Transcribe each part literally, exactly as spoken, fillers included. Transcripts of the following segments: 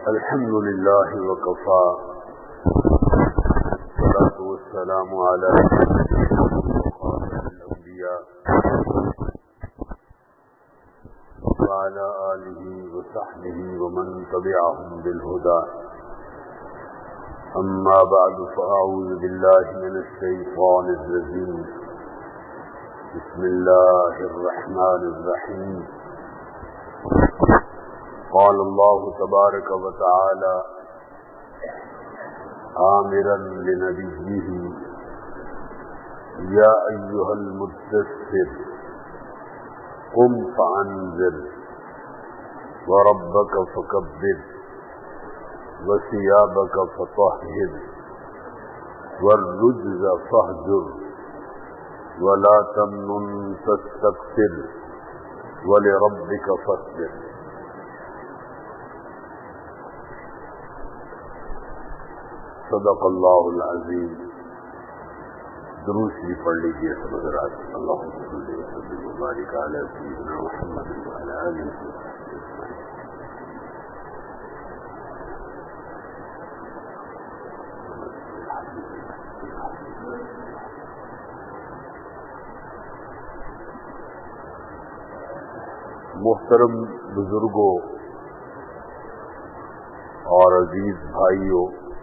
الحمد لله وكفى والصلاة والسلام على الأنبياء وعلى آله وصحبه ومن تبعهم بالهدى أما بعد فأعوذ بالله من الشيطان الرجيم بسم الله الرحمن الرحيم قال الله تبارك وتعالى آمرا لنبيه يا أيها المدثر قم فأنذر وربك فكبر وثيابك فطهر والرجز فاهجر ولا تمنن تستكثر ولربك فاصبر. صدق اللہ العظیم. درود شریف پڑھ لیجیے سب حضرات. اللہم صلی وسلم وبارک علی سیدنا محمد وعلی آلہ وصحبہ اجمعین. محترم بزرگوں اور عزیز بھائیوں،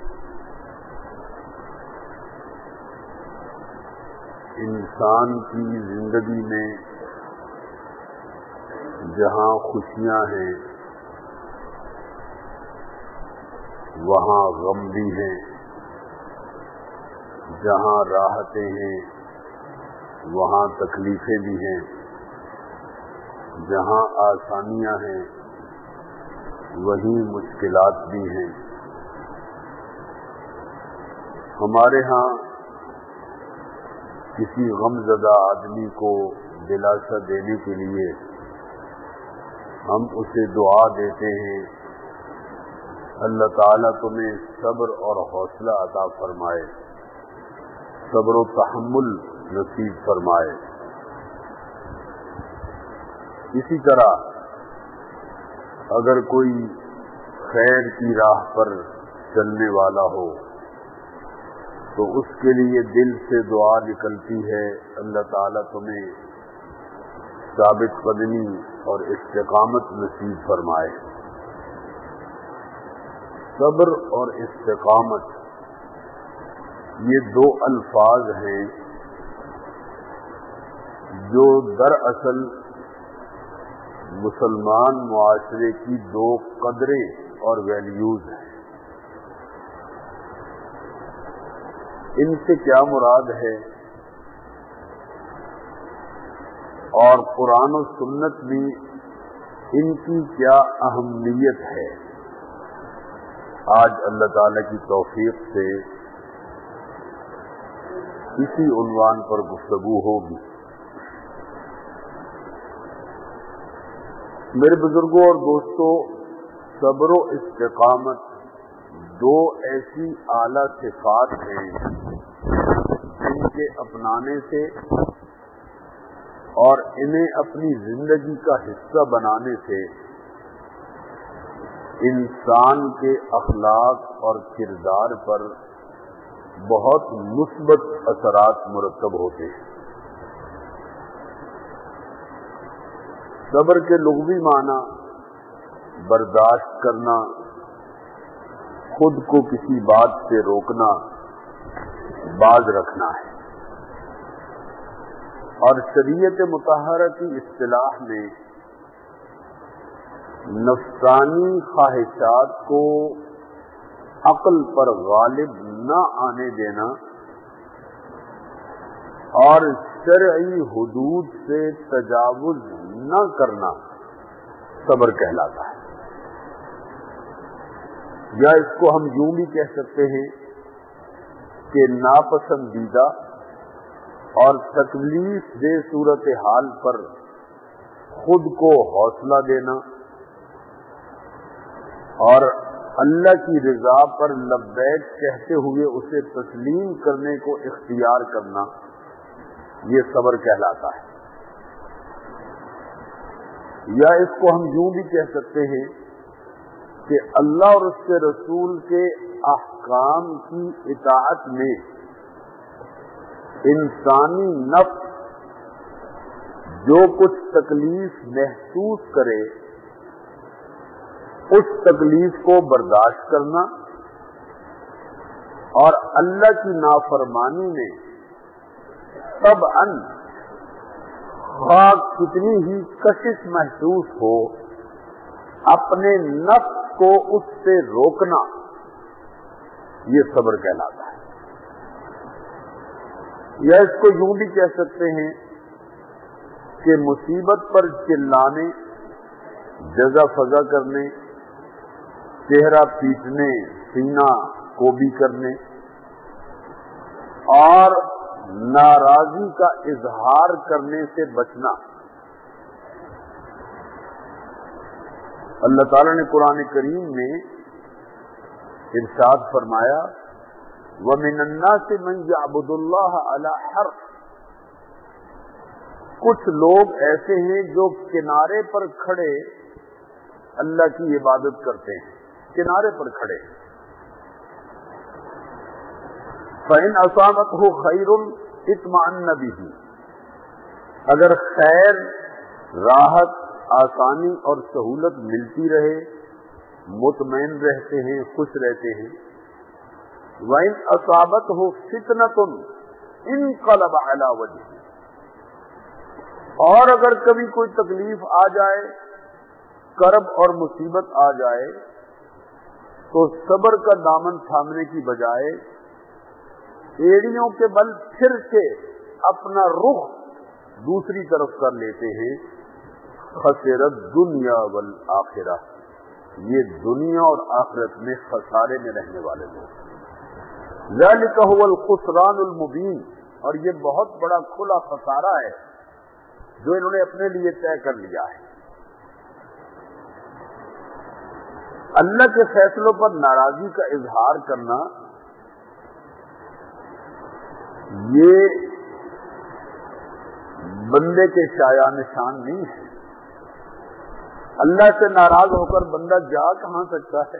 انسان کی زندگی میں جہاں خوشیاں ہیں وہاں غم بھی ہیں، جہاں راحتیں ہیں وہاں تکلیفیں بھی ہیں، جہاں آسانیاں ہیں وہیں مشکلات بھی ہیں. ہمارے ہاں کسی غم زدہ آدمی کو دلاسا دینے کے لیے ہم اسے دعا دیتے ہیں اللہ تعالیٰ تمہیں صبر اور حوصلہ عطا فرمائے، صبر و تحمل نصیب فرمائے. اسی طرح اگر کوئی خیر کی راہ پر چلنے والا ہو تو اس کے لیے دل سے دعا نکلتی ہے اللہ تعالیٰ تمہیں ثابت قدمی اور استقامت نصیب فرمائے. صبر اور استقامت یہ دو الفاظ ہیں جو دراصل مسلمان معاشرے کی دو قدریں اور ویلیوز ہیں. ان سے کیا مراد ہے اور قرآن و سنت میں ان کی کیا اہمیت ہے، آج اللہ تعالی کی توفیق سے اسی عنوان پر گفتگو ہوگی. میرے بزرگوں اور دوستوں، صبر و استقامت دو ایسی اعلیٰ صفات ہیں جن کے اپنانے سے اور انہیں اپنی زندگی کا حصہ بنانے سے انسان کے اخلاق اور کردار پر بہت مثبت اثرات مرتب ہوتے ہیں. صبر کے لغوی معنی برداشت کرنا، خود کو کسی بات سے روکنا، باز رکھنا ہے، اور شریعت مطہرہ کی اصطلاح میں نفسانی خواہشات کو عقل پر غالب نہ آنے دینا اور شرعی حدود سے تجاوز نہ کرنا صبر کہلاتا ہے. یا اس کو ہم یوں بھی کہہ سکتے ہیں کہ ناپسندیدہ اور تکلیف دہ صورتحال پر خود کو حوصلہ دینا اور اللہ کی رضا پر لبیک کہتے ہوئے اسے تسلیم کرنے کو اختیار کرنا، یہ صبر کہلاتا ہے. یا اس کو ہم یوں بھی کہہ سکتے ہیں کہ اللہ اور اس کے رسول کے احکام کی اطاعت میں انسانی نفس جو کچھ تکلیف محسوس کرے اس تکلیف کو برداشت کرنا اور اللہ کی نافرمانی میں طبعاً خواہ کتنی ہی کشش محسوس ہو اپنے نفس کو اس سے روکنا یہ صبر کہلاتا ہے. یا اس کو یوں بھی کہہ سکتے ہیں کہ مصیبت پر چلانے، جزا فضا کرنے، چہرہ پیٹنے، سینہ کوبی کرنے اور ناراضی کا اظہار کرنے سے بچنا. اللہ تعالیٰ نے قرآن کریم میں ارشاد فرمایا وَمِنَ النَّاسِ مَن يَعْبُدُ اللَّهَ عَلَى حَرْفٍ. کچھ لوگ ایسے ہیں جو کنارے پر کھڑے اللہ کی عبادت کرتے ہیں، کنارے پر کھڑے. فَإِنْ أَصَابَتْهُ خَيْرٌ اطْمَأَنَّ بِهِ. اگر خیر، راحت، آسانی اور سہولت ملتی رہے مطمئن رہتے ہیں، خوش رہتے ہیں. وَإِنْ أَصَابَتْهُ فِتْنَةٌ انقلب علی وجهه. اور اگر کبھی کوئی تکلیف آ جائے، کرب اور مصیبت آ جائے تو صبر کا دامن تھامنے کی بجائے ایڑیوں کے بل پھر کے اپنا رخ دوسری طرف کر لیتے ہیں. خسرت دنیا والآخرہ. یہ دنیا اور آخرت میں خسارے میں رہنے والے لوگ. ذالک هو الخسران المبین. اور یہ بہت بڑا کھلا خسارہ ہے جو انہوں نے اپنے لیے طے کر لیا ہے. اللہ کے فیصلوں پر ناراضی کا اظہار کرنا یہ بندے کے شایع نشان نہیں ہے. اللہ سے ناراض ہو کر بندہ جا کہاں سکتا ہے؟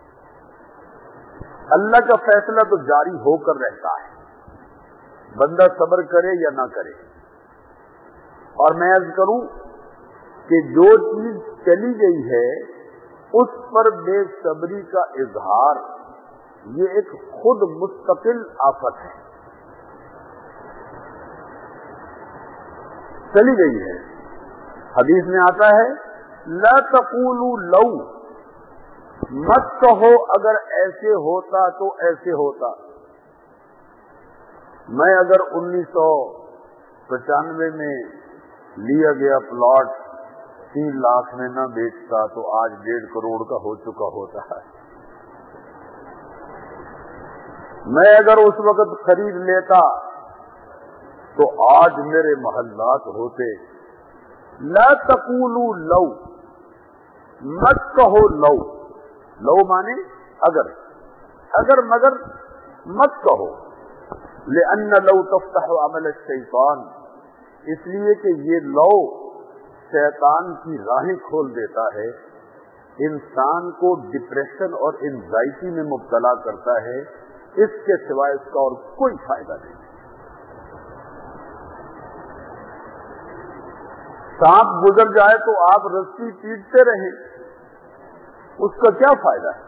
اللہ کا فیصلہ تو جاری ہو کر رہتا ہے، بندہ صبر کرے یا نہ کرے. اور میں عرض کروں کہ جو چیز چلی گئی ہے اس پر بے صبری کا اظہار یہ ایک خود مستقل آفت ہے. چلی گئی ہے. حدیث میں آتا ہے لا تقولوا لو. مت کہو اگر ایسے ہوتا تو ایسے ہوتا. میں اگر انیس سو پچانوے میں لیا گیا پلاٹ تین لاکھ میں نہ بیچتا تو آج ڈیڑھ کروڑ کا ہو چکا ہوتا ہے. میں اگر اس وقت خرید لیتا تو آج میرے محلات ہوتے. لا تقولوا لو. مت کہو لو. لو مانے اگر، اگر مگر مت کہو. لأن لو تفتح عمل الشیطان. اس لیے کہ یہ لو شیطان کی راہیں کھول دیتا ہے، انسان کو ڈپریشن اور انزائٹی میں مبتلا کرتا ہے. اس کے سوائے اس کا اور کوئی فائدہ نہیں. سانپ گزر جائے تو آپ رسی پیٹتے رہیں، اس کا کیا فائدہ ہے؟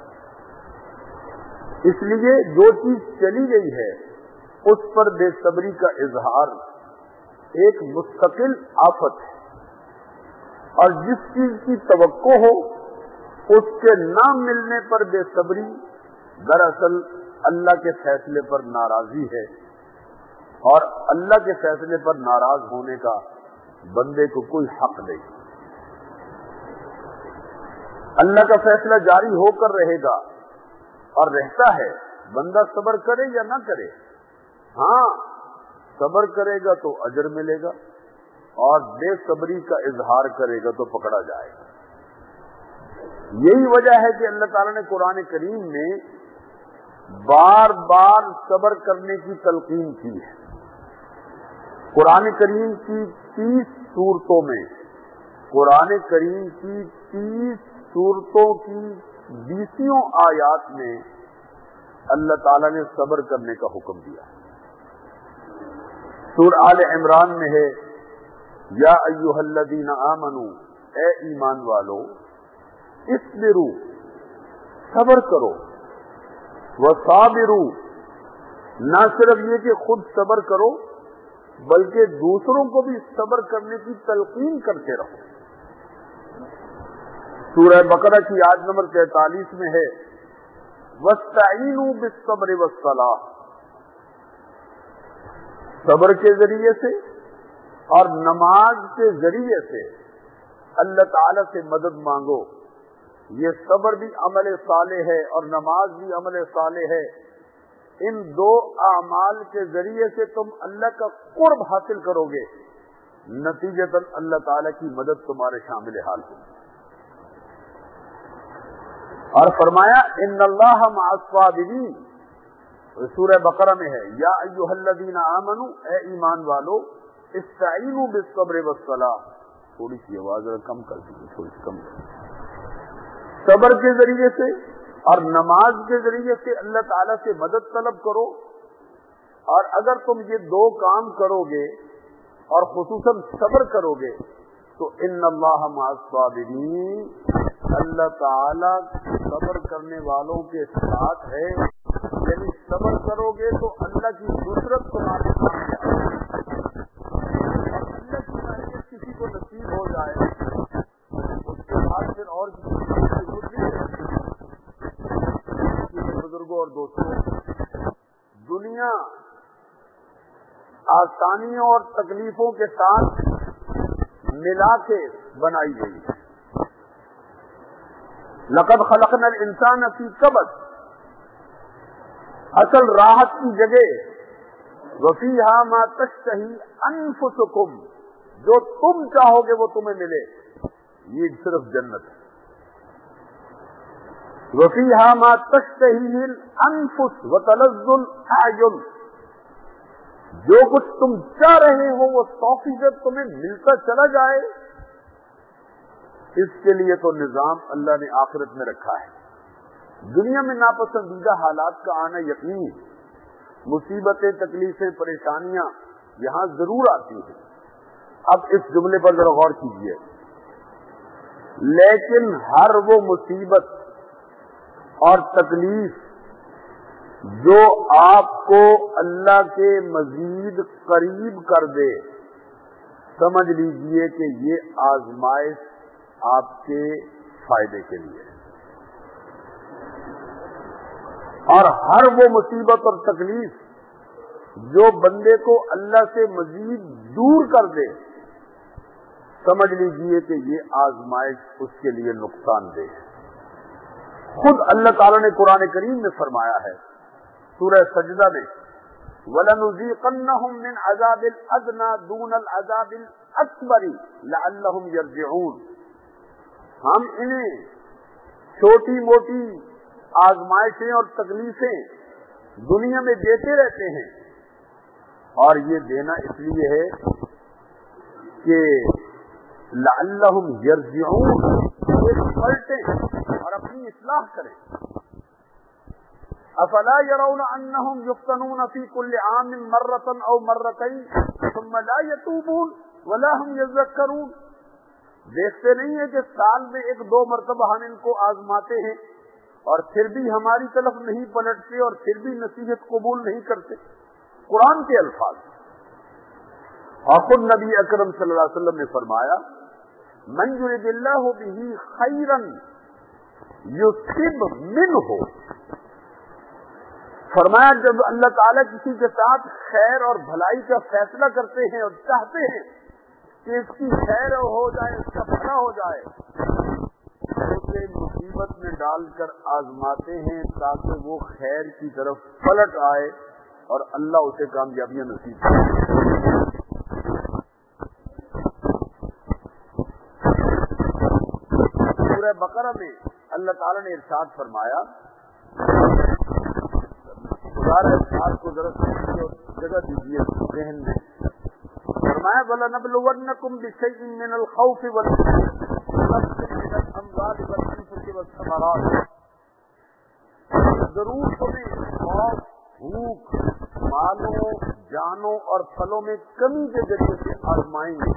اس لیے جو چیز چلی گئی ہے اس پر بے صبری کا اظہار ایک مستقل آفت ہے. اور جس چیز کی توقع ہو اس کے نہ ملنے پر بے صبری دراصل اللہ کے فیصلے پر ناراضی ہے. اور اللہ کے فیصلے پر ناراض ہونے کا بندے کو کوئی حق نہیں. اللہ کا فیصلہ جاری ہو کر رہے گا اور رہتا ہے، بندہ صبر کرے یا نہ کرے. ہاں صبر کرے گا تو اجر ملے گا اور بے صبری کا اظہار کرے گا تو پکڑا جائے گا. یہی وجہ ہے کہ اللہ تعالیٰ نے قرآن کریم میں بار بار صبر کرنے کی تلقین کی ہے. قرآن کریم کی تیس صورتوں میں قرآن کریم کی تیس صورتوں کی بیسیوں آیات میں اللہ تعالیٰ نے صبر کرنے کا حکم دیا. سورہ آل عمران میں ہے یا ایھا الذین آمنوا، اے ایمان والو، اصبروا، صبر کرو، وصابروا، نہ صرف یہ کہ خود صبر کرو بلکہ دوسروں کو بھی صبر کرنے کی تلقین کرتے رہو. سورہ بقرہ کی آیت نمبر تینتالیس میں ہے وَاسْتَعِینُوا بِالصَّبْرِ وَالصَّلَاةِ، صبر کے ذریعے سے اور نماز کے ذریعے سے اللہ تعالی سے مدد مانگو. یہ صبر بھی عمل صالح ہے اور نماز بھی عمل صالح ہے. ان دو اعمال کے ذریعے سے تم اللہ کا قرب حاصل کرو گے، نتیجتاً اللہ تعالی کی مدد تمہارے شامل حال ہوگی. اور فرمایا ان اللہ مع الصابرین، سورہ بقرہ میں ہے یا ایھا الذین آمنوا، اے ایمان والو، استعینوا بالصبر والصلاۃ. تھوڑی سی آواز ذرا کم کر دیجیے، تھوڑی سی کم کر. صبر کے ذریعے سے اور نماز کے ذریعے سے اللہ تعالیٰ سے مدد طلب کرو. اور اگر تم یہ دو کام کرو گے اور خصوصاً صبر کرو گے تو ان اللہ مع الصابرین، اللہ تعالیٰ صبر کرنے والوں کے ساتھ ہے. یعنی صبر کرو گے تو اللہ کی نصرت تمہارے سامنے آئے گی. اور اللہ کی معرفت کسی کو نصیب ہو جائے اس کے بعد پھر اور کسی کی ضرورت نہیں رہتی. بزرگوں اور دوستوں، دنیا آسانیوں اور تکلیفوں کے ساتھ ملا کے بنائی گئی ہے. لقد خلقنا الانسان فی کبد، اصل راحت کی جگہ وفیہا ما تشتہی انفسکم، جو تم چاہو گے وہ تمہیں ملے، یہ صرف جنت ہے. وفیہا ما تشتہی الانفس وتلذ الاعین، جو کچھ تم چاہ رہے ہو وہ سو فیصد تمہیں ملتا چلا جائے. اس کے لیے تو نظام اللہ نے آخرت میں رکھا ہے. دنیا میں ناپسندیدہ حالات کا آنا یقینی، مصیبتیں، تکلیفیں، پریشانیاں یہاں ضرور آتی ہیں. اب اس جملے پر ذرا غور کیجیے. لیکن ہر وہ مصیبت اور تکلیف جو آپ کو اللہ کے مزید قریب کر دے، سمجھ لیجئے کہ یہ آزمائش آپ کے فائدے کے لیے. اور ہر وہ مصیبت اور تکلیف جو بندے کو اللہ سے مزید دور کر دے، سمجھ لیجئے کہ یہ آزمائش اس کے لیے نقصان دہ ہے. خود اللہ تعالیٰ نے قرآن کریم میں فرمایا ہے سورہ سجدہ میں وَلَنُذِيقَنَّهُم مِّنْ عَذَابِ الْأَدْنَىٰ دُونَ الْعَذَابِ الْأَكْبَرِ لَعَلَّهُمْ يَرْجِعُونَ، ہم انہیں چھوٹی موٹی آزمائشیں اور تکلیفیں دنیا میں دیتے رہتے ہیں، اور یہ دینا اس لیے ہے کہ لعلہم یرجعون، یہ پلٹیں اور اپنی اصلاح کریں. افلا يرون انهم يفتنون في كل عام مرة او مرتين ثم لا يتوبون ولا هم يذكرون، دیکھتے نہیں ہیں کہ سال میں ایک دو مرتبہ ہم ان کو آزماتے ہیں اور پھر بھی ہماری طرف نہیں پلٹتے اور پھر بھی نصیحت قبول نہیں کرتے. قرآن کے الفاظ. اور خود نبی اکرم صلی اللہ علیہ وسلم نے فرمایا من یرد اللہ بہ خیرا یصب منہ، فرمایا جب اللہ تعالیٰ کسی کے ساتھ خیر اور بھلائی کا فیصلہ کرتے ہیں اور چاہتے ہیں کہ اس کی خیر ہو جائے، اس کا بھلا ہو جائے، اسے مصیبت میں ڈال کر آزماتے ہیں تاکہ وہ خیر کی طرف پلٹ آئے اور اللہ اسے کامیابیاں نصیب کرے. سورہ بقرہ میں اللہ تعالیٰ نے ارشاد فرمایا، آپ کو ضرورت جگہ دیجیے ذہن میں، فرمایا وَلَنَبْلُوَنَّكُمْ بِشَيْءٍ مِّنَ الْخَوْفِ وَالْجُوعِ وَنَقْصٍ مِّنَ الْأَمْوَالِ وَالْأَنفُسِ وَالثَّمَرَاتِ ضرور تمہیں خوف، بھوک، مالوں، جانوں اور پھلوں میں کمی کے ذریعے سے آزمائیں گے.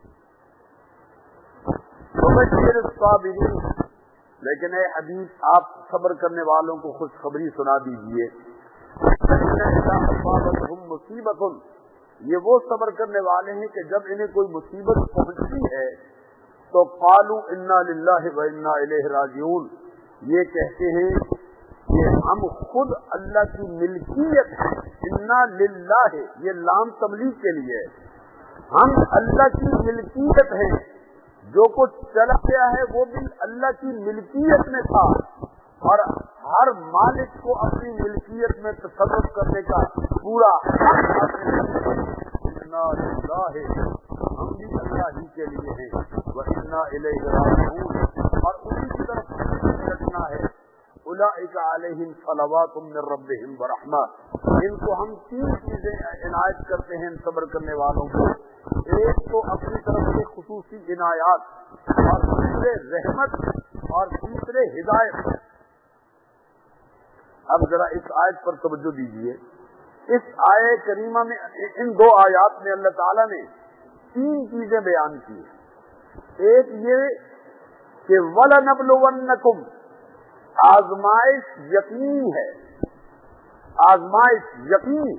وبشر الصابرین، لیکن اے حبیب آپ صبر کرنے والوں کو خوشخبری سنا دیجیے. مصیبت، یہ وہ صبر کرنے والے ہیں کہ جب انہیں کوئی مصیبت پہنچتی ہے تو قالوا انا للہ و انا الیہ راجعون، یہ کہتے ہیں کہ ہم خود اللہ کی ملکیت ہیں. انا للہ، یہ لام تبلیغ کے لیے، ہم اللہ کی ملکیت ہیں. جو کچھ چلا گیا ہے وہ بھی اللہ کی ملکیت میں تھا، اور ہر مالک کو اپنی ملکیت میں تصرف کرنے کا پورا انا للہ، ہم بھی اللہ ہی کے لیے ہیں. وَإِنَّا إِلَيْهِ رَاجِعُونَ، اور اسی کی طرف رکھنا ہے. اولئک علیہم صلوات من ربہم ورحمہ، ان کو ہم تین چیزیں عنایت کرتے ہیں صبر کرنے والوں کو. ایک تو اپنی طرف سے خصوصی عنایات، اور دوسرے رحمت، اور تیسرے ہدایت. اب ذرا اس آیت پر توجہ دیجیے. اس آیہ کریمہ میں، ان دو آیات میں اللہ تعالیٰ نے تین چیزیں بیان کی ہیں. ایک یہ کہ وَلَنَبْلُوَنَّكُمْ، آزمائش یقینی ہے، آزمائش یقینی.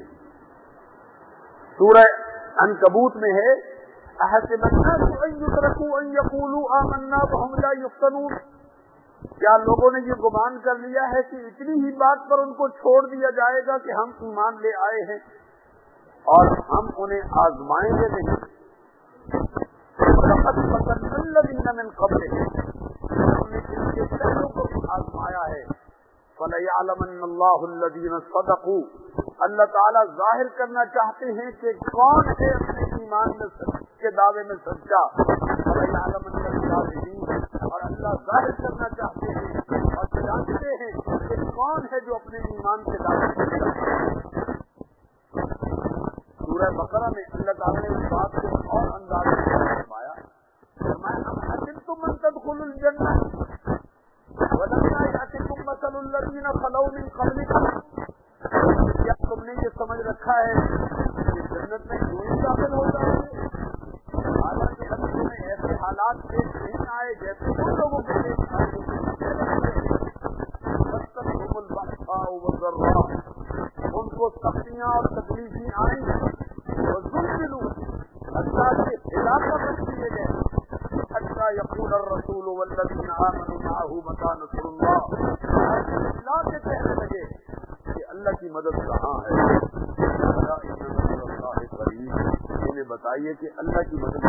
سورہ عنکبوت میں ہے اَحَسِبَ النَّاسُ أَن يُتْرَكُوا أَن يَقُولُوا آمَنَّا وَهُمْ لَا يُفْتَنُونَ، کیا لوگوں نے یہ گمان کر لیا ہے کہ اتنی ہی بات پر ان کو چھوڑ دیا جائے گا کہ ہم ایمان لے آئے ہیں اور ہم انہیں آزمائیں گے نہیں. لَقَدْ فَتَنَّا الَّذِينَ مِن قَبْلِهِمْ، ہم نے ان کے پہلوں کو بھی آزمایا ہے. فَلَيَعْلَمَنَّ اللَّهُ الَّذِينَ صَدَقُوا، اللہ تعالیٰ ظاہر کرنا چاہتے ہیں کہ کون ہے اپنے ایمان میں کے دعوے میں سچا. فَلَيَعْلَمَنَّ الْكَاذِبِينَ، اور اللہ ظاہر کرنا چاہتے ہیں اور جانتے ہیں کہ کون ہے جو اپنے ایمان کے دعوے میں سچا. سورہ بقرہ میں اللہ تعالیٰ نے اس بات کو اور انداز میں فرمایا، فرمایا ام حسبتم ان تدخلوا الجنہ ولما یأتکم مثل الذین خلوا من قبلکم، کیا تم نے یہ سمجھ رکھا ہے کہ جنت میں یوں ہی داخل ہو جائیں گے، حالانکہ ابھی تمہیں ایسے حالات پیش نہیں آئے جیسے ان لوگوں کے پیش آئے مستقیم البأساء والضراء، ان کو سختیاں اور تکلیفیں آئیں، وزلزلوا، حتیٰ کہ ہلا کر رکھ دیے گئے، حتیٰ یقول الرسول والذین آمنوا معه متى نصر اللہ، اللہ سے کہنے لگے کہ اللہ کی مدد کہاں ہے. الا ان نصر اللہ قریب، انہیں بتائیے کہ اللہ کی مدد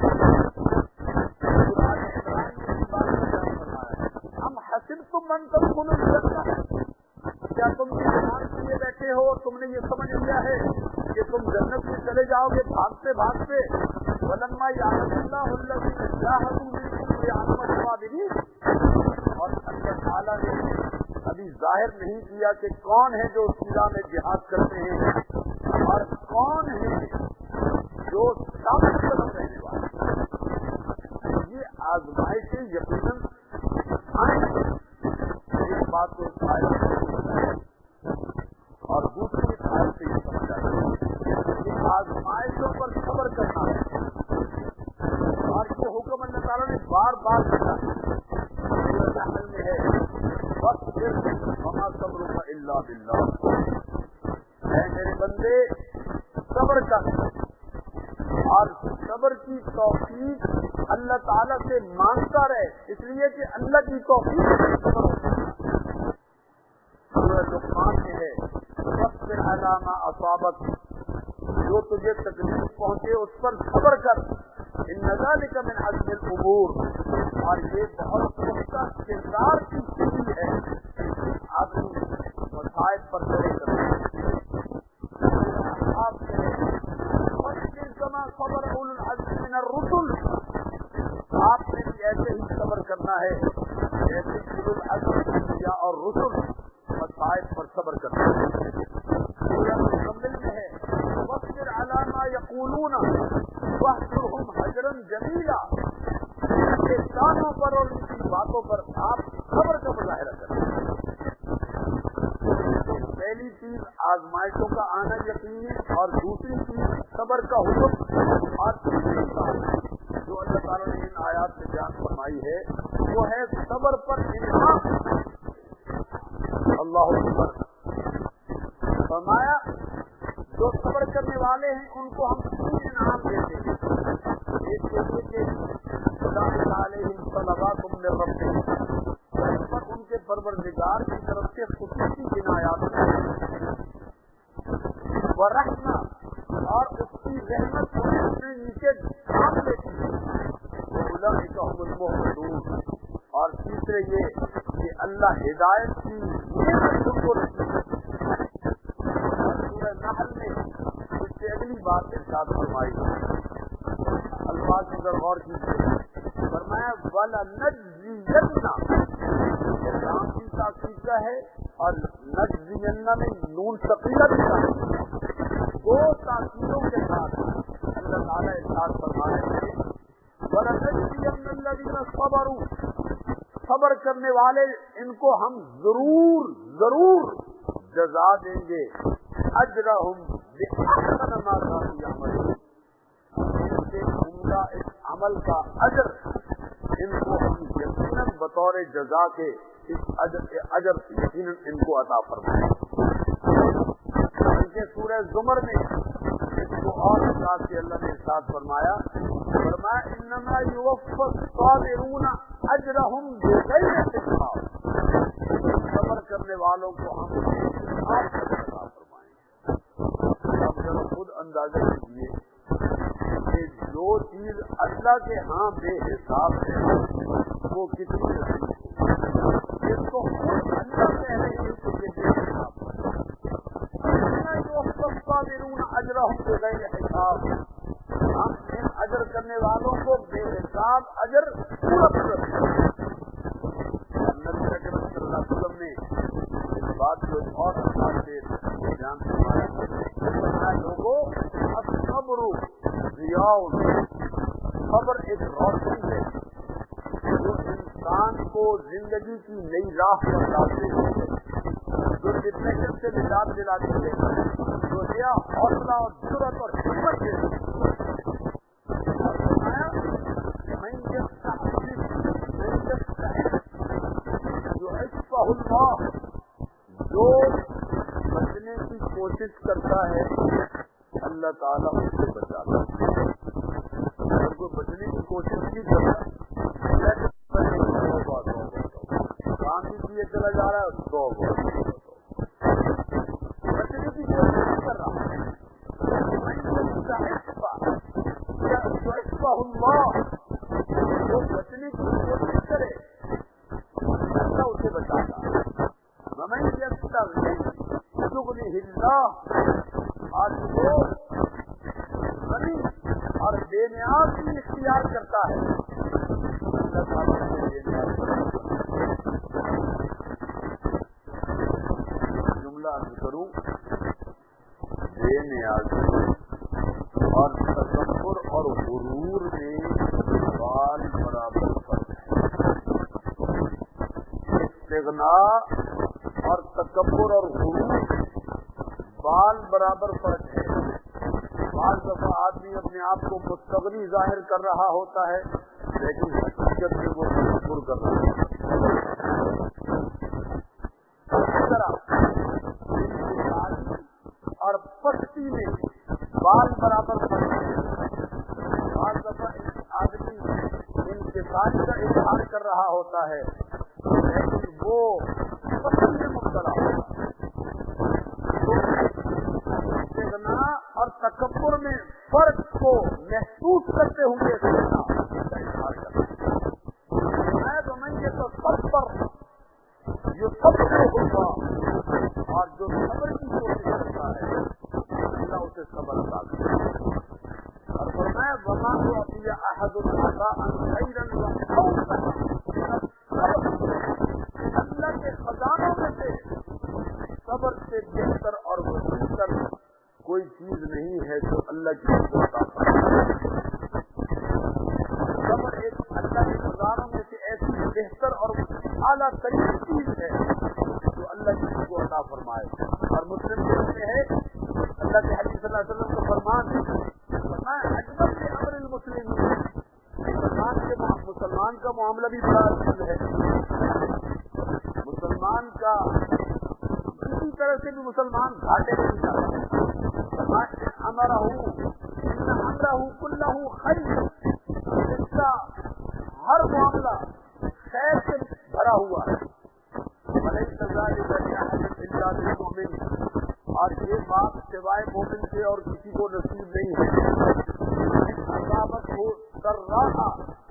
ہم حسبتم ان تدخلوا الجنہ، کیا تم ایمان کیے بیٹھے ہو، تم نے یہ سمجھ لیا ہے کہ تم جنت میں چلے جاؤ گے بھاگتے بھاگتے. ولما یعلم اللہ الذین جاہدوا منکم ویعلم الصابرین، اور اللہ تعالیٰ نے ابھی ظاہر نہیں کیا کہ کون ہے جو اس راہ میں جہاد کرتے ہیں اور کون ہے جو ثابت قدم رہنے والے. یہ آزمائشیں یقیناً آئیں، اس بات کو اس آیت سے بتایا، اور دوسری اس آیت سے یہ سمجھا کہ آزمائشوں پر صبر کرنا ہے، اور یہ حکم اللہ تعالیٰ نے بار بار دیا میں ہے وَاصْبِرْ وَمَا صَبْرُكَ إِلَّا بِاللَّهِ، اے میرے بندے صبر کر، اور صبر کی توفیق اللہ تعالیٰ سے مانگتا رہے، اس لیے کہ اللہ کی توفیق سے صبر ہوتا ہے. سورہ لقمان میں ہے وَاصْبِرْ عَلَىٰ مَا أَصَابَكَ، جو تجھے تکلیف پہنچے اس پر صبر کر. ان ذلك من عزم الامور، اور یہ بہت پختہ کردار کی چیز ہے آدمی مسائل پر کھڑے کرتے آپ كما صبر اولو العزم من الرسل، آپ نے بھی ایسے ہی صبر کرنا ہے جیسے اولو العزم انبیاء اور رسل مسائل پر صبر کرنا ہے. سورہ مزمل میں ہے واصبر علی ما یقولون واہجرہم ہجرا جمیلا، ان کے کانوں پر اور ان کی باتوں پر آپ صبر کا مظاہرہ کریں. آزمائشوں کا آنا یقینی، اور دوسری چیز صبر کا حکم، اور تیسری بات جو اللہ تعالیٰ نے ان آیات میں بیان فرمائی ہے وہ ہے صبر پر انعام۔ اللہ اکبر، فرمایا جو صبر کرنے والے ہیں ان کو ہم تین انعام دیتے ہیں۔ ایک یہ کہ علیہم صلوات من ربہم، پر ان کے پروردگار کی طرف سے خصوصی عنایات ورحمہ، اور اس کی رحمت اپنے نیچے ڈھانپ لیتی ہے، اولئک هم المهتدون، اور تیسرے یہ کہ اللہ ہدایت کی نعمت ان کو نصیب کرتی ہے۔ سورہ نحل میں اس سے اگلی بات ارشاد فرمائی، الفاظ کی ذرا غور کیجیے، فرمایا وَلَنَجْزِيَنَّ، نام کی تاکید کا ہے اور نجزینہ میں نون ثقیلہ بھی ہے، دو تاکیدوں کے ساتھ اللہ تعالیٰ ارشاد فرما رہے ہیں وَلَنَجْزِيَنَّ الَّذِينَ صَبَرُوا، صبر کرنے والے ان کو ہم ضرور ضرور جزا دیں گے، اجرہم بِأَحْسَنِ مَا كَانُوا يَعْمَلُونَ، ان کے عمدہ اس عمل کا اجر ان کو ہم یقیناً بطور جزا کے اس اجر اجر یقیناً ان کو عطا فرمائیں۔ بلکہ سورہ زمر میں اس کو اور انداز سے اللہ نے ارشاد فرمایا، فرمایا انما یوفی الصابرون اجرہم بغیر حساب، صبر کرنے والوں کو ہم حساب سے عطا فرمائیں۔ اب ذرا خود اندازہ کیجیے کہ جو چیز اللہ کے ہاں بے حساب ہے وہ کتنی نصیب ہے، جس کو خود اللہ کہہ رہے ہیں کہ یہ بے حساب ہے، جو الصابرون اجرہم بغیر حساب، ہم ان اجر کرنے والوں کو بے حساب اجر پورا پورا نبی اکرم صلی اللہ علیہ وسلم نے اس بات کو اور انداز سے بیان فرمایا، لوگوں الصبر ضیاء، صبر ایک روشنی ہے جو انسان کو زندگی کی نئی راہ پر ڈالتے ہیں، جو ڈپریشن سے نجات دلاتی ہے، جو نیا حوصلہ اور جرأت اور ہمت دیتی ہے۔ جو عشقہ اللہ، جو بچنے کی کوشش کرتا ہے اللہ تعالیٰ اس سے بچاتا ہے، اگر کوئی بچنے کی کوشش نہیں کرتا کام بھی کیے چلا جا رہا ہے، سو بچنے کی کوشش نہیں کر رہا، اللہ جو بچنے کی کوشش کرے اللہ اسے بچاتا، میں اور جو غنی اور بے نیاز بھی اختیار کرتا ہے اللہ تعالیٰ سے بے نیاز جملہ عرض کروں، بے نیازی اور تکبر اور غرور میں بال برابر فرق ہے، استغنا اور تکبر اور غرور بال برابر فرق ہے۔ بعض دفعہ آدمی اپنے آپ کو مستغنی ظاہر کر رہا ہوتا ہے لیکن حقیقت میں وہ تکبر کر رہا ہے۔ اسی طرح اور پستی میں بال برابر فرق ہے۔ بعض دفعہ آدمی انکساری کا اظہار کر رہا ہوتا ہے لیکن وہ پستی میں مبتلا ہوتا ہے۔ اور تکبر میں فرق کو محسوس کرتے ہوئے میں تو میں یہ تو سب پر یہ سب ہوگا، اور جو صبر کی کوشش کرتا ہے اللہ اسے صبر عطا کرتا ہے۔ اور فرمایا وما اعطي احد عطاء خيرا وأوسع، اللہ کے خزانوں میں سے صبر سے بہتر اور وسیع کوئی چیز نہیں ہے جو اللہ کی عطا فرمائے۔ صبر ایک اللہ کے خزانوں میں سے ایسی بہتر اور اعلیٰ ترین چیز ہے جو اللہ کی عطا فرمائے۔ اور مسلم میں ہے اللہ کے حبیب صلی اللہ علیہ وسلم کا فرمان ہے، فرمایا اجمل کے امر المسلم، مسلمان کے مسلمان کا معاملہ بھی بڑا اصل ہے، مسلمان کا کسی طرح سے بھی مسلمان گھاٹے میں نہیں جاتا، ہمارا ہوں ہمارا ہوں کلہ خیر، اس کا ہر معاملہ خیر سے بھرا ہوا ہے، اور یہ بات سوائے مومن سے اور کسی کو نصیب نہیں ہے، عذابت ہو کر رہا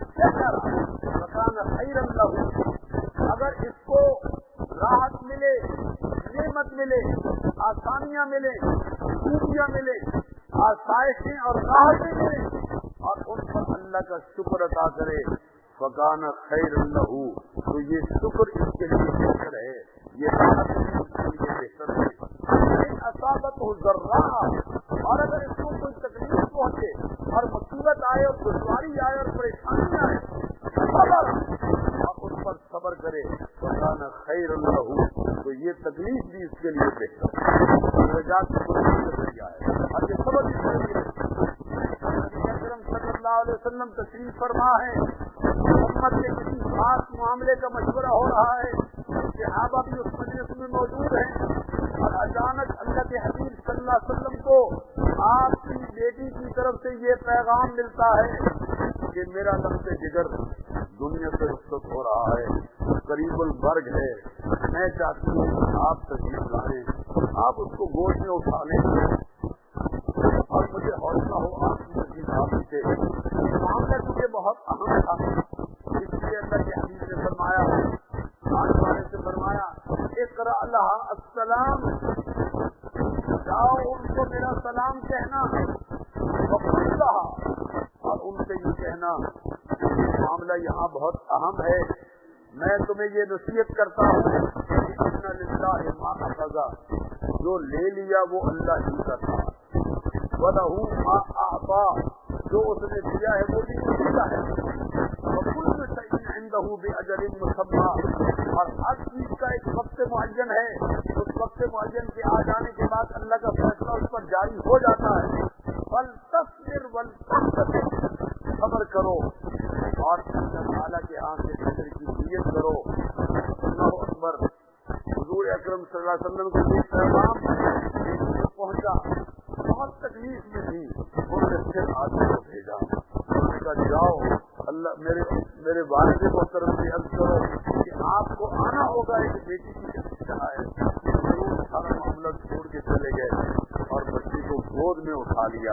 مکان خیر اللہ، اگر اس کو راحت ملے، نعمت ملے، آسانیاں ملے، خوبیاں ملے، آسائشیں اور راحتیں ملے اور ان پر اللہ کا شکر ادا کرے، فکان خیر اللہ، تو یہ شکر اس کے لیے بہتر ہے، یہ راحت اس کے لیے بہتر ہے۔ اصابت ہو ذرہ، اور اگر اس کو کوئی تکلیف پہنچے اور مصیبت آئے اور دشواری آئے اور پریشانی آئے صبر، اور اس پر صبر کرے، فکان خیر اللہ، تو یہ تکلیف بھی اس کے لیے بہتر ہے، نجات کا ذریعہ ہے، اور یہ صبر بھی ضروری ہے۔ نبی اکرم صلی اللہ علیہ وسلم تشریف فرما ہے، محمد کے کسی خاص معاملے کا مشورہ ہو رہا ہے، صحابہ بھی اس مجلس میں موجود ہیں، اور اچانک اللہ کے حبیب صلی اللہ علیہ وسلم کو آپ کی بیٹی کی طرف سے یہ پیغام ملتا ہے کہ میرا لمس جگر دنیا سے رخصت ہو رہا ہے، قریب المرگ ہے، میں چاہتی ہوں کہ آپ تشریف لائیں، آپ اس کو گود میں اٹھا لیں اور مجھے حوصلہ ہو آپ کی تشریف آنے سے۔ معاملہ مجھے بہت اہم تھا، اس لیے اللہ کے حبیب نے فرمایا، آنے والے سے فرمایا، اقرأ لها السلام، جاؤ ان کو میرا سلام کہنا، وقل لها، اور ان سے یہ کہنا معاملہ یہاں بہت اہم ہے، میں تمہیں یہ نصیحت کرتا ہوں کہ ان للہ ما اخذ، جو لے لیا وہ اللہ ہی کا تھا، وَلَهُ مَا أَعْطَى، جو اس نے دیا ہے وہ بھی اسی کا ہے، وَكُلُّ شَيْءٍ عِندَهُ بِأَجَلٍ مُّسَمًّى، اور ہر چیز کا ایک وقت معین ہے، اس وقت معین کے آ جانے کے بعد اللہ کا فیصلہ اس پر جاری ہو جاتا ہے۔ فَلْتَصْبِرْ وَلْتَحْتَسِبْ، صبر کرو اور اللہ تعالیٰ کے ہاں سے اجر کی نیت کرو۔ اللہ اکبر۔ حضور اکرم صلی اللہ علیہ وسلم کو یہ پیغام پہنچا، بہت تکلیف میں تھی، انہوں نے پھر آدمی کو بھیجا، انہوں نے کہا جاؤ اللہ میرے میرے والد محترم سے عرض کرو کہ آپ کو آنا ہوگا، ایک بیٹی کی کہا ہے، ضرور سارا معاملہ چھوڑ کے چلے گئے اور بچی کو گود میں اٹھا لیا،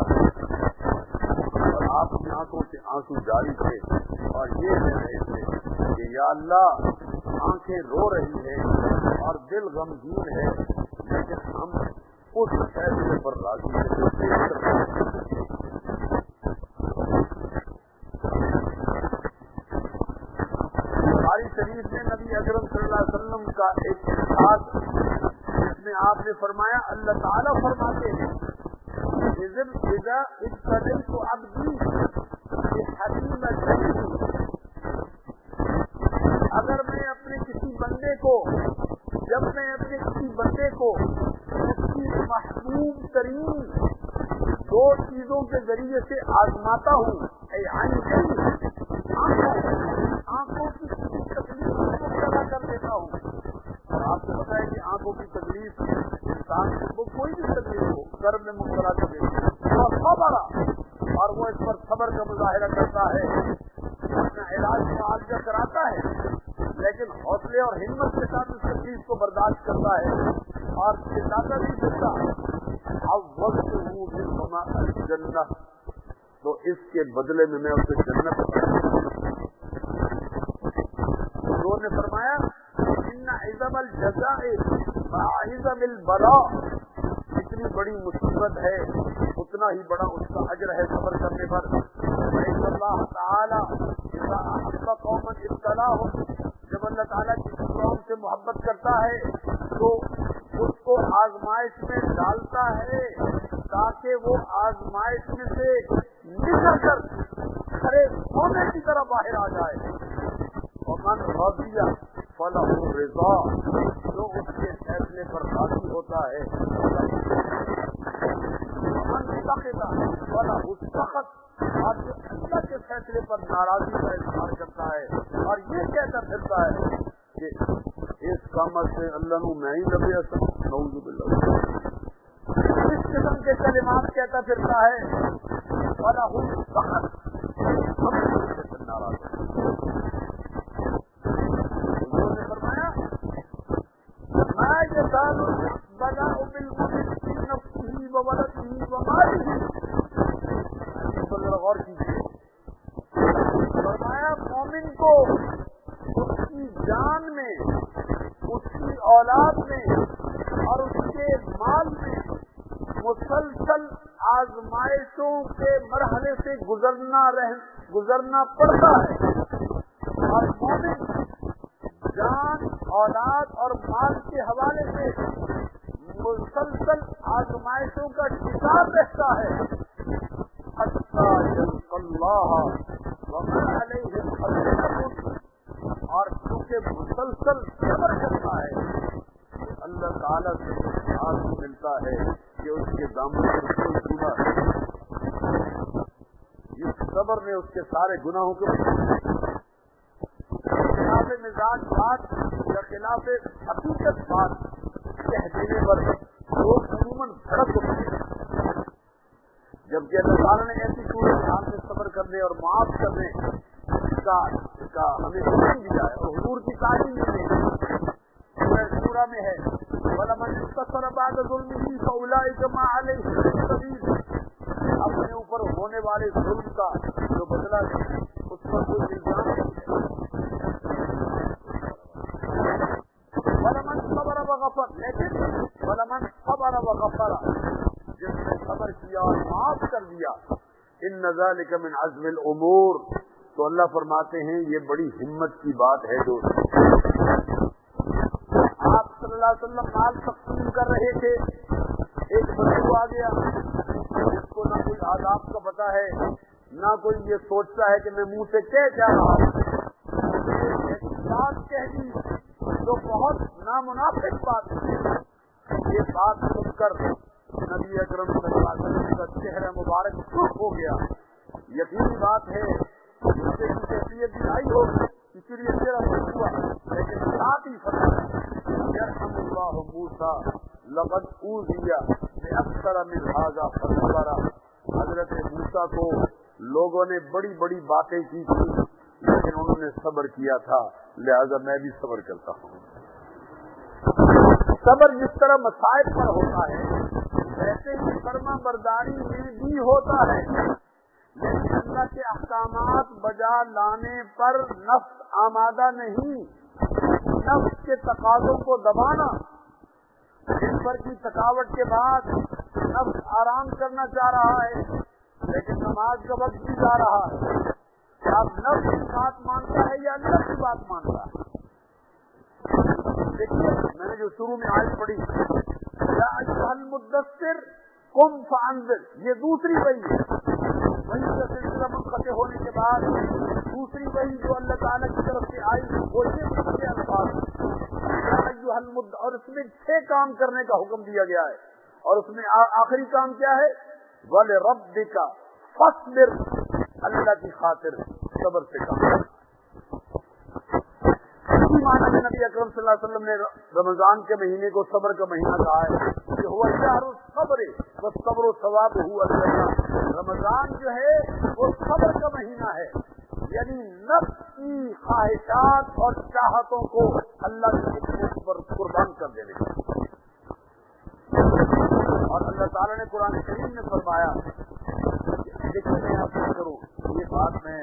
اور آپ کی آنکھوں سے آنسو جاری تھے اور یہ کہہ رہے تھے کہ یا اللہ آنکھیں رو رہی ہیں اور دل غمگین ہے، لیکن ہم اس فیصلے پر راضی ہیں۔ بخاری شریف میں نبی اکرم صلی اللہ علیہ وسلم کا ایک خاص، جس میں آپ نے فرمایا، اللہ تعالیٰ فرماتے ہیں اذا ابتليت عبدي بحكيم شديد، اگر میں اپنے کسی بندے کو جب میں اپنے کسی بندے کو اس کی محبوب ترین دو چیزوں کے ذریعے سے آزماتا ہوں، اے عین آنکھوں کی تکلیف کو پیدا کر دیتا ہوں، اور آپ کو پتا ہے کہ آنکھوں کی تکلیف انسان کو کوئی بھی تکلیف ہو کرم میں مبتلا کر دیتی ہے، اور صبر، اور وہ اس پر صبر کا مظاہرہ کرتا ہے، اپنا علاج معالجہ کراتا ہے، لیکن حوصلے اور ہمت کے ساتھ اس تکلیف کو برداشت کرتا ہے اور چلاتا نہیں کرتا۔ اب وقت ہوں جنت، تو اس کے بدلے میں میں اسے جنت نے فرمایا ان عظم الجزاء عظم البلاء، جتنی بڑی مصیبت ہے اتنا ہی بڑا اس کا اجر ہے صبر کرنے پر۔ فإن اللہ تعالی اذا احب قوما ابتلاهم، جب اللہ تعالیٰ کسی قوم سے محبت کرتا ہے تو اس کو آزمائش میں ڈالتا ہے تاکہ وہ آزمائش میں سے نکل کر کھڑے سونے کی طرح باہر آ جائے۔ ومن رضی فلہ الرضا، جو اس کے فیصلے پر راضی ہوتا ہوتا ہے والا سخت اور جو اللہ کے فیصلے پر ناراضی کا اظہار کرتا ہے اور یہ کہتا پھرتا ہے کہ اس کامت سے اللہ نو میں ہی لگے نعوذ باللہ، اس قسم کے کلمات کہتا پھرتا ہے والا سخت ہم سے ناراض ہے۔ انہوں نے فرمایا میں یہ دانو بنا بالمؤمن فی نفسه وولده وماله، غور کیجیے، فرمایا مومن کو اس کی جان میں، اس کی اولاد میں اور اس کے مال میں مسلسل آزمائشوں کے مرحلے سے گزرنا رہ گزرنا پڑتا ہے، اور مومن جان، اولاد اور مال کے حوالے سے مسلسل آزمائشوں کا شکار رہتا ہے حتی یلقى اللہ وما علیہ الحق، اور چونکہ مسلسل صبر کرتا ہے اللہ تعالیٰ سے ساتھ ملتا ہے کہ اس کے دامن سے کوئی گناہ ہے، جس صبر نے اس کے سارے گناہوں کو خلاف مزاج بات یا خلاف حقیقت بات کہہ دینے پر لوگ عموماً بھڑک اٹھتے ہیں، جبکہ اللہ تعالیٰ نے ایسی صورت حال میں صبر کرنے اور معاف کرنے کا, کا ہمیں حکم دیا ہے، اور حضور کی تعلیم میں سورہ میں ہے وَلَمَنِ اسْتَكْبَرَ بَعْدَ ظُلْمِهِ فَأُولَٰئِكَ مَا عَلَيْهِمْ مِن سَبِيلٍ، اپنے اوپر ہونے والے ظلم کا جو بدلہ ہے اس پر کوئی الزام نہیں ہے۔ وَلَمَنْ صَبَرَ وَغَفَرَ، لیکن وَلَمَنْ صَبَرَ وَغَفَرَ، جس نے صبر کیا اور معاف کر دیا، ان ذالک من عزم الامور، تو اللہ فرماتے ہیں یہ بڑی ہمت کی بات ہے۔ دوست آپ صلی اللہ علیہ وسلم مال تقسیم کر رہے تھے، ایک بدو آ گیا جس کو نہ کوئی آداب کا پتہ ہے نہ کوئی یہ سوچتا ہے کہ میں منہ سے کہہ جا رہا ہوں، ایک بات کہہ دی جو بہت نامناسب بات ہے۔ یہ بات سن کر نبی اکرم صلی اللہ علیہ وسلم کا چہرہ مبارک سرخ ہو گیا۔ یقینی بات ہے اس سے کیفیت بھی آئی ہوگی، اسی لیے چہرہ سرخ ہوا، لیکن ساتھ ہی فرمایا یرحم اللہ موسیٰ لقد اوذی باکثر من ھذا فصبر، حضرت موسیٰ کو لوگوں نے بڑی بڑی باتیں کی تھی لیکن انہوں نے صبر کیا تھا، لہذا میں بھی صبر کرتا ہوں۔ صبر جس طرح مصائب پر ہوتا ہے ویسے ہی فرما برداری میں بھی ہوتا ہے، لیکن اللہ کے احکامات بجا لانے پر نفس آمادہ نہیں، نفس کے تقاضوں کو دبانا، دن بھر کی تھکاوٹ کے بعد نفس آرام کرنا چاہ رہا ہے لیکن نماز کا وقت بھی جا رہا ہے، اب نفس کی بات مانتا ہے یا اللہ کی بات مانتا ہے؟ دیکھیے میں نے جو شروع میں آیت پڑھی یا ایھا المدثر قم فانذر، یہ دوسری وحی ہے، وحی کا سلسلہ منقطع ہونے کے بعد دوسری وحی جو اللہ تعالیٰ کی طرف سے آئی وہ یہ کے الفاظ یا ایھا المدثر، اور اس میں چھ کام کرنے کا حکم دیا گیا ہے، اور اس میں آخری کام کیا ہے وَلِرَبِّكَ فَاصْبِرْ، اللہ کی خاطر صبر سے کام۔ اسی معنی میں نبی اکرم صلی اللہ علیہ وسلم نے رمضان کے مہینے کو صبر کا مہینہ کہا ہے کہ ہوا شہر الصبر والصبر ثوابہ الجنہ، رمضان جو ہے وہ صبر کا مہینہ ہے، یعنی نفس کی خواہشات اور چاہتوں کو اللہ کے حکم پر قربان کر دینے کا۔ اور اللہ تعالیٰ نے قرآن کریم میں فرمایا، دیکھیں میں آپ سے کروں یہ بات، میں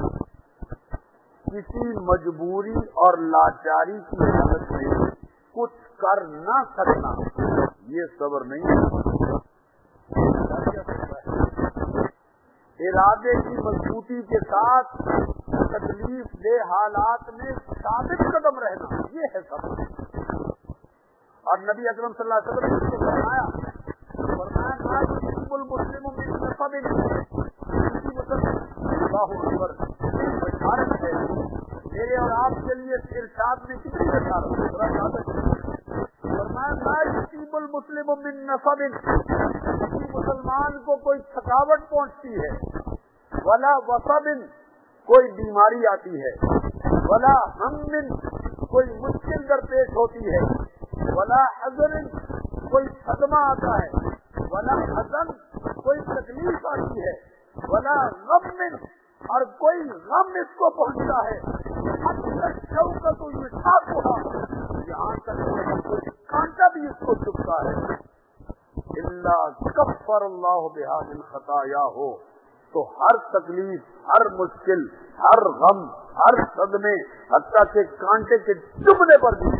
کسی مجبوری اور لاچاری کی حالت میں کچھ کر نہ سکنا یہ صبر نہیں ہے، ارادے کی مضبوطی کے ساتھ تکلیف دہ حالات میں ثابت قدم رہنا یہ ہے صبر۔ اور نبی اکرم صلی اللہ علیہ وسلم نے اس کو فرمایا فرمایا المسلم من نصب، اللہ اکبر بشارت ہے میرے اور آپ کے لیے ارشاد میں کتنی بشارت ہے، فرمایا لا یصیب المسلم من نصب, مسلمان کو کوئی تھکاوٹ پہنچتی ہے, ولا وصب, کوئی بیماری آتی ہے, ولا ہم, کوئی مشکل درپیش ہوتی ہے, ولا حزن, کوئی صدمہ آتا ہے, ولا حزن, کوئی تکلیف آتی ہے, ولا غم, اور کوئی غم اس کو پہنچتا ہے, شوکت یشاقھا, یہاں تک کوئی کانٹا بھی اس کو چبھتا ہے, الا کفر اللہ بہا من خطایا ہو, تو ہر تکلیف, ہر مشکل, ہر غم, ہر صدمے, حتیٰ کہ کانٹے کے چبھنے پر بھی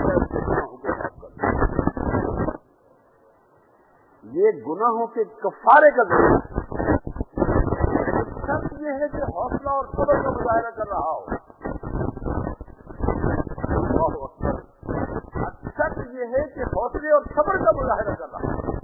یہ گناہوں کے کفارے کا ذریعہ ہے. شرط یہ ہے کہ حوصلہ اور صبر کا مظاہرہ کر رہا ہو. شرط یہ ہے کہ حوصلے اور صبر کا مظاہرہ کر رہا ہو.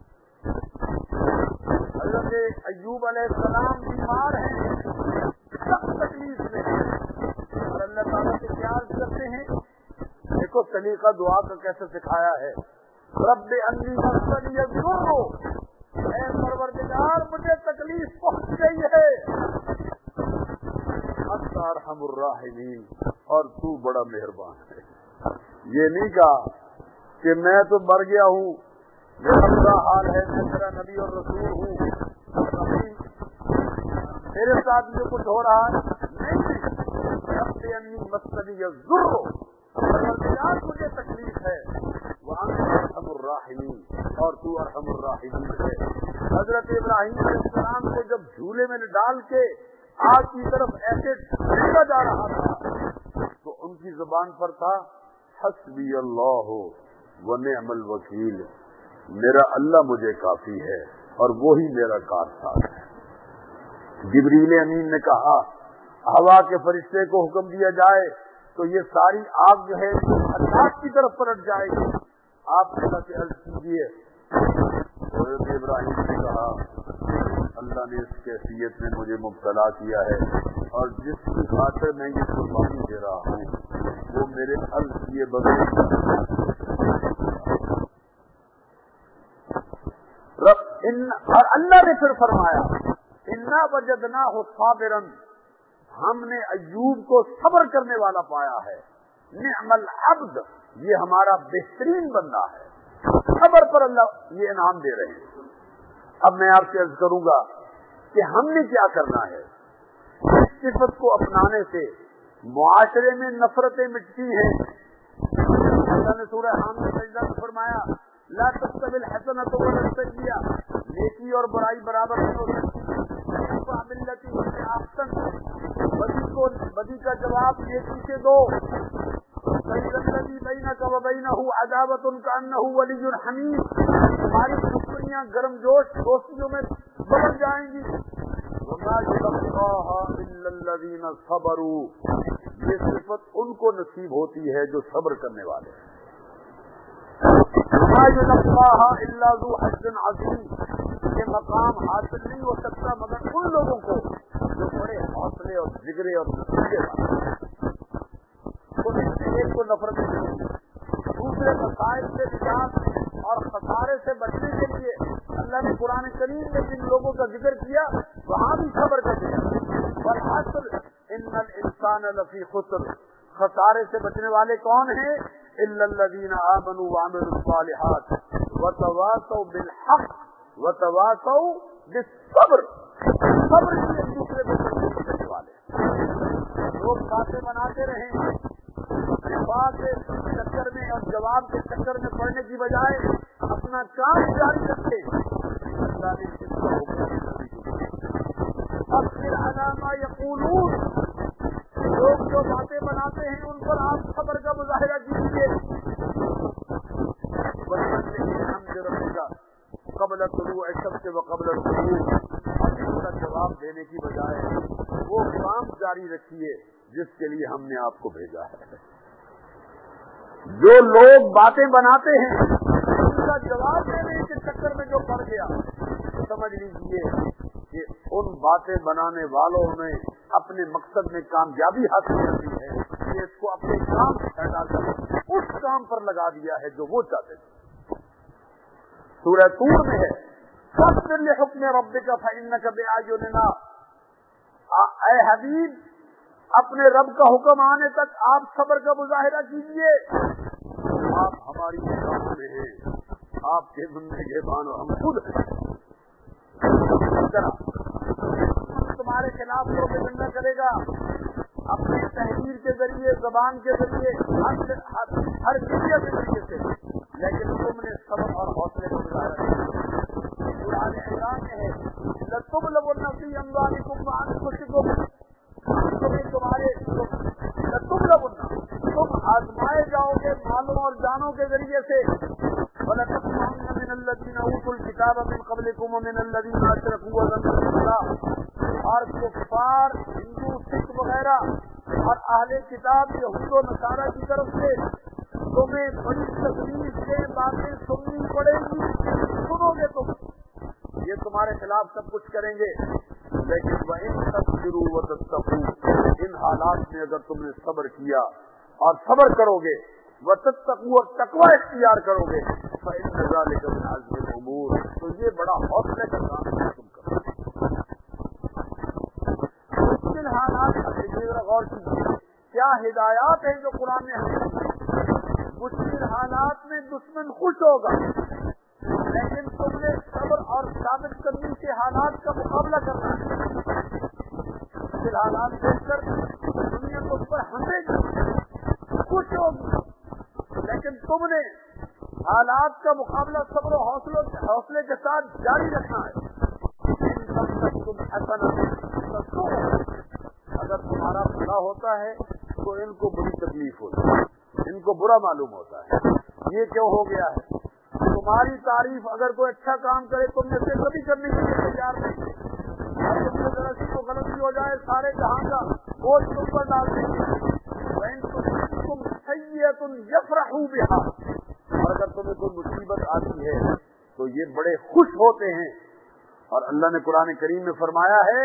حضرت ایوب علیہ السلام بیمار ہیں, سخت تکلیف میں ہیں, اور اللہ تعالیٰ سے پیار کرتے ہیں. دیکھو طریقہ دعا کا کیسے سکھایا ہے, رب انی مسنی الضر, اے پروردگار مجھے تکلیف پہنچ گئی ہے, انت ارحم الراحمین, اور تو بڑا مہربان ہے. یہ نہیں کہا کہ میں تو مر گیا ہوں, میرا برا حال ہے, میں تیرا نبی اور رسول ہوں, میرے ساتھ یہ کچھ ہو رہا ہے. نہیں, رب انی مسنی الضر, پروردگار مجھے تکلیف ہے, وانت ارحم الراحمین, اور تو ارحم الراحمین ہے. حضرت ابراہیم علیہ السلام کو جب جھولے میں ڈال کے آگ کی طرف ایسے ڈھیلا جا رہا تھا تو ان کی زبان پر تھا حسبی اللہ و نعم الوکیل, میرا اللہ مجھے کافی ہے اور وہی میرا کارساز ہے. جبریل امین نے کہا ہوا کے فرشتے کو حکم دیا جائے تو یہ ساری آگ جو ہے اللہ کی طرف پلٹ جائے گی, آپ اللہ سے عرض کیجیے. حضرت ابراہیم نے کہا اللہ نے اس کیفیت میں مجھے مبتلا کیا ہے, اور جس کی خاطر میں یہ قربانی دے رہا ہوں وہ میرے عرض کیے بغیر رب ان, اور اللہ نے پھر فرمایا انا وجدناہ صابرا, ہم نے ایوب کو صبر کرنے والا پایا ہے. نعم العبد, یہ ہمارا بہترین بندہ ہے. صبر پر اللہ یہ انعام دے رہے ہیں. اب میں آپ سے عرض کروں گا کہ ہم نے کیا کرنا ہے. اس صفت کو اپنانے سے معاشرے میں نفرتیں مٹتی ہیں. اللہ نے سورہ حامد سجدہ میں فرمایا لا تستوی الحسنۃ ولا السیئۃ, نیکی اور برائی برابر نہیں ہو سکتی. بدی کو بدی کا جواب نیکی سے دو. الذی بینک و بینہ عداوۃ کأنہ ولی حمیم, ہماری دشمنیاں گرم جوش دوستیوں میں بدل جائیں گی. وما یلقاها الا الذین صبروا, یہ صفت ان کو نصیب ہوتی ہے جو صبر کرنے والے ہیں. وما یلقاها الا ذو حظ عظیم, یہ مقام حاصل نہیں ہو سکتا مگر ان لوگوں کو جو بڑے حوصلے اور جگرے اور نتیجے والے. ایک کو نفرت دوسرے مسائل سے نجات اور خسارے سے بچنے کے لیے اللہ نے قرآن کریم میں جن لوگوں کا ذکر کیا وہاں بھی خبر کر دیا. والحاصل ان الانسان لفی خسر, خسارے سے بچنے والے کون ہیں؟ الا الذین آمنوا وعملوا الصالحات وتواصوا بالحق وتواصوا بالصبر. صبر کی ایک دوسرے کو بچنے والے لوگ باتیں بناتے رہیں جواب کے چکر میں اور جواب کے چکر میں پڑنے کی بجائے اپنا کام جاری رکھے. اب پھر علامہ یقولون, لوگ جو باتیں بناتے ہیں ان پر آپ خبر کا مظاہرہ کیجیے. قبل طلوع الشمس و قبل الغروب, اس کا جواب دینے کی بجائے وہ کام جاری رکھیے جس کے لیے ہم نے آپ کو بھیجا ہے. جو لوگ باتیں بناتے ہیں ان کا جواب دینے کے چکر میں جو پڑ گیا سمجھ لیجیے کہ ان باتیں بنانے والوں نے اپنے مقصد میں کامیابی حاصل کر دی ہے کہ اس کو اپنے کام سے ہٹا کر اس کام پر لگا دیا ہے جو وہ چاہتے تھے. سورہ طور میں ہے فاصبر لحکم ربک فإنک بأعیننا، اے حبیب اپنے رب کا حکم آنے تک آپ صبر کا مظاہرہ کیجیے، آپ ہماری نگاہوں میں ہیں، آپ کے بندے کے بان اور ہم خود ہیں۔ تمہارے خلاف پروپیگنڈا کرے گا اپنی تحریر کے ذریعے، زبان کے ذریعے، ہر ہر ذریعے کے ذریعے سے، لیکن تم نے صبر اور حوصلے کو مظاہرہ کیا۔ قرآن اعلان میں ہے لَتُبْلَوُنَّ فِي أَمْوَالِكُمْ وَأَنفُسِكُمْ، تمہیں تمہارے لَتُبْلَوُنَّ، تم آزمائے جاؤ گے مالوں اور جانوں کے ذریعے سے، وَلَتَسْمَعُنَّ مِنَ الَّذِينَ أُوتُوا الْكِتَابَ مِنْ قَبْلِكُمْ وَمِنَ الَّذِينَ أَشْرَكُوا أَذًى كَثِيرًا، اور کفار ہندو سکھ وغیرہ اور اہل کتاب یہود و نصارہ کی طرف سے تمہیں بڑی تکلیف سے باتیں سننی پڑے گی، سنو گے تم، یہ تمہارے خلاف سب کچھ کریں گے، لیکن وَإِن تَصْبِرُوا وَتَتَّقُوا، ان حالات میں اگر تم نے صبر کیا اور صبر کرو گے، وَتَتَّقُوا، اور تقوی اختیار کرو گے، فَإِنَّ ذَلِكَ مِنْ عَزْمِ الْأُمُورِ، تو یہ بڑا حوصلے کا کام ہے تم کرو۔ مشکل حالات ذرا غور کیجیے، کیا ہدایات ہیں جو قرآن نے ہمیں، مشکل حالات میں دشمن خوش ہوگا، لیکن تم نے صبر اور ثابت قدمی کے حالات کا مقابلہ کرنا ہے۔ مشکل حالات دیکھ کر دنیا کو اس پر ہنسے گی، خوش ہوگی، لیکن تم نے حالات کا مقابلہ صبر و حوصلے حوصلے کے ساتھ جاری رکھنا ہے۔ تم حسن، اگر تمہارا بھلا ہوتا ہے تو ان کو بڑی تکلیف ہوتی ہے، ان کو برا معلوم ہوتا ہے، یہ کیوں ہو گیا ہے؟ تمہاری تعریف اگر کوئی اچھا کام کرے تم نے سے کبھی کرنے کے لیے تیار نہیں، تم سے ذرا سی کو غلطی ہو جائے سارے جہاں کا بوجھ تم پر ڈال دیں گے۔ تم سیئۃ یفرحوا بہا، اور اگر تمہیں کوئی مصیبت آتی ہے تو یہ بڑے خوش ہوتے ہیں، اور اللہ نے قرآن کریم میں فرمایا ہے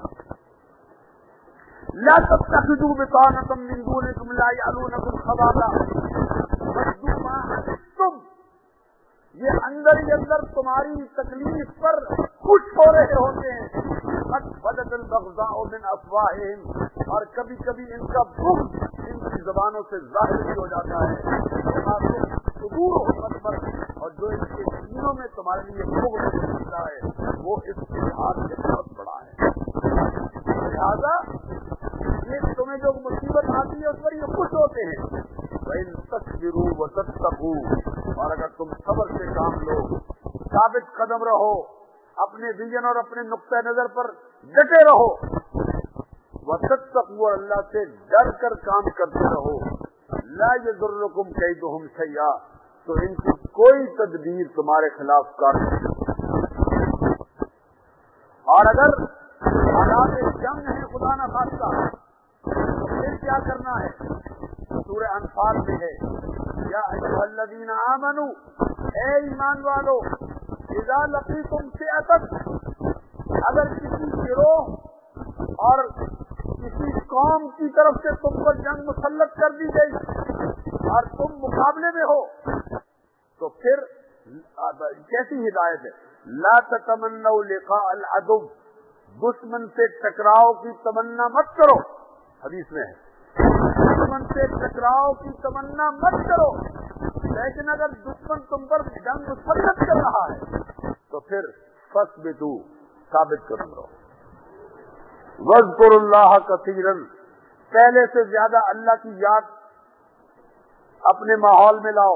لا تتخذوا بطانة من دونكم لا يعلونكم خبالا ودوا ما عنتم، یہ اندر ہی اندر تمہاری تکلیف پر خوش ہو رہے ہوتے ہیں، قد بدت البغضاء من افواہہم، اور کبھی کبھی ان کا بغض ان کی زبانوں سے ظاہر بھی ہو جاتا ہے، صدور حکمت پر، اور جو ان کے سینوں میں تمہارے لیے بغض ہوتا ہے وہ اس لحاظ سے بہت بڑا ہے۔ لہذا یہ تمہیں جو مصیبت آتی ہے اس پر یہ خوش ہوتے ہیں۔ وَإِن تَصْبِرُوا وَتَتَّقُوا، اور اگر تم صبر سے کام لو، ثابت قدم رہو، اپنے ویژن اور اپنے نقطہ نظر پر ڈٹے رہو، وَتَتَّقُوا، اور اللہ سے ڈر کر کام کرتے رہو، لَا يَضُرُّكُمْ كَيْدُهُمْ شَيْئًا، تو ان کی کوئی تدبیر تمہارے خلاف کار نہیں۔ اور اگر حالات جنگ ہے خدا نہ خاصہ تو پھر کیا کرنا ہے؟ سورہ انفال میں ہے یا ایھا الذین آمنوا، اے ایمان والو، اذا لقیتم فئۃ، اگر کسی گروہ اور کسی قوم کی طرف سے تم پر جنگ مسلط کر دی گئی اور تم مقابلے میں ہو، تو پھر کیسی ہدایت ہے؟ لا تتمنوا لقاء العدو، دشمن سے ٹکراؤ کی تمنا مت کرو، حدیث میں ہے دشمن سے ٹکراؤ کی تمنا مت کرو، لیکن اگر دشمن تم پر جنگ مسلط کر رہا ہے تو پھر فاثبتوا، ثابت قدم رہو، واذکروا اللہ کثیرا، پہلے سے زیادہ اللہ کی یاد اپنے ماحول میں لاؤ۔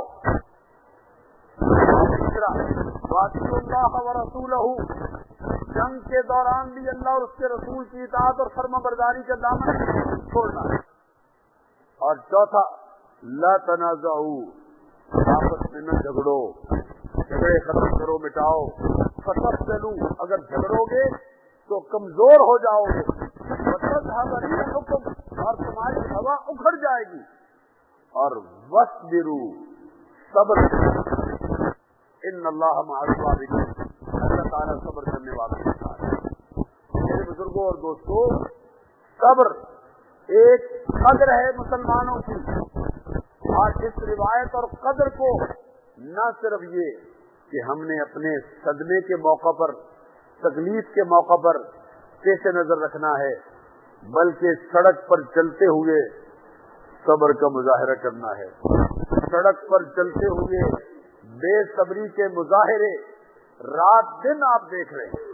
تیسرا واطیعوا اللہ ورسولہ، جنگ کے دوران بھی اللہ اور اس کے رسول کی اطاعت اور فرما برداری کا دامن چھوڑنا ہے۔ اور چوتھا لا تنازعوا، آپس میں نہ جھگڑو، جھگڑے ختم کرو، مٹاؤ، فتفشلوا، اگر جھگڑو گے تو کمزور ہو جاؤ گے، وتذهب ريحكم، اور تمہاری ہوا اکھڑ جائے گی، اور واصبروا، صبر کرو، ان اللہ مع الصابرین، اللہ تعالیٰ صبر کرنے والوں کے ساتھ ہے۔ میرے بزرگوں اور دوستوں، صبر ایک قدر ہے مسلمانوں کی، اور اس روایت اور قدر کو نہ صرف یہ کہ ہم نے اپنے صدمے کے موقع پر، تکلیف کے موقع پر پیش نظر رکھنا ہے، بلکہ سڑک پر چلتے ہوئے صبر کا مظاہرہ کرنا ہے۔ سڑک پر چلتے ہوئے بے صبری کے مظاہرے رات دن آپ دیکھ رہے ہیں۔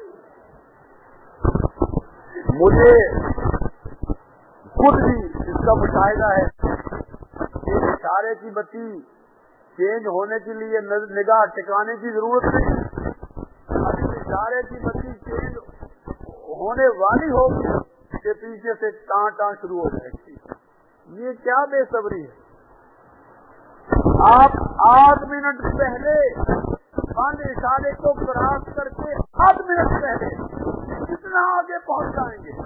مجھے خود بھی اس کا مشاہدہ ہے کہ اشارے کی بتی چینج ہونے کے لیے نگاہ ٹکانے کی ضرورت نہیں، ابھی اشارے کی بتی چینج ہونے والی ہوگی کہ پیچھے سے ٹاں ٹاں شروع ہو جائے گی۔ یہ کیا بے صبری ہے؟ آپ آٹھ منٹ پہلے بند اشارے کو کراس کر کے آٹھ منٹ پہلے کتنا آگے پہنچ جائیں گے،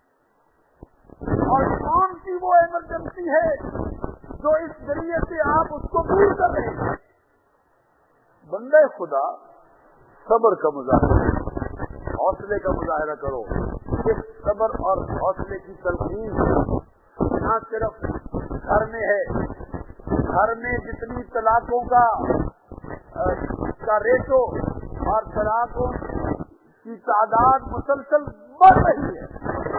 اور کون سی وہ ایمرجنسی ہے جو اس ذریعے سے آپ اس کو دور کر رہے ہیں؟ بندے خدا صبر کا مظاہرہ، حوصلے کا مظاہرہ کرو۔ اس صبر اور حوصلے کی تلقین نہ صرف گھر میں ہے، گھر میں جتنی طلاقوں کا کا ریشو اور طلاقوں کی تعداد مسلسل بڑھ رہی ہے،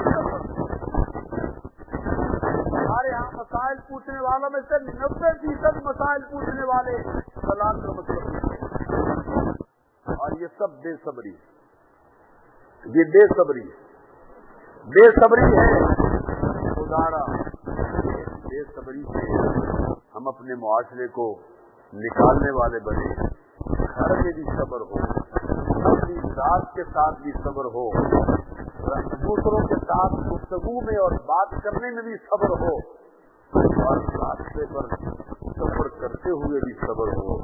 ہمارے یہاں مسائل پوچھنے والوں میں سے نبے فیصد مسائل پوچھنے والے طلاق کا مطلب، اور یہ سب بے صبری، یہ بے صبری بے صبری ہے گزارا۔ بے صبری سے ہم اپنے معاشرے کو نکالنے والے بنے، گھر میں بھی صبر ہو، اپنی ذات کے ساتھ بھی صبر ہو، دوسروں کے ساتھ گفتگو میں اور بات کرنے میں بھی صبر ہو، اور راستے پر سفر کرتے ہوئے بھی صبر ہو۔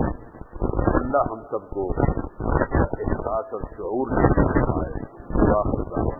اللہ ہم سب کو احساس اور شعور میں فرمائے۔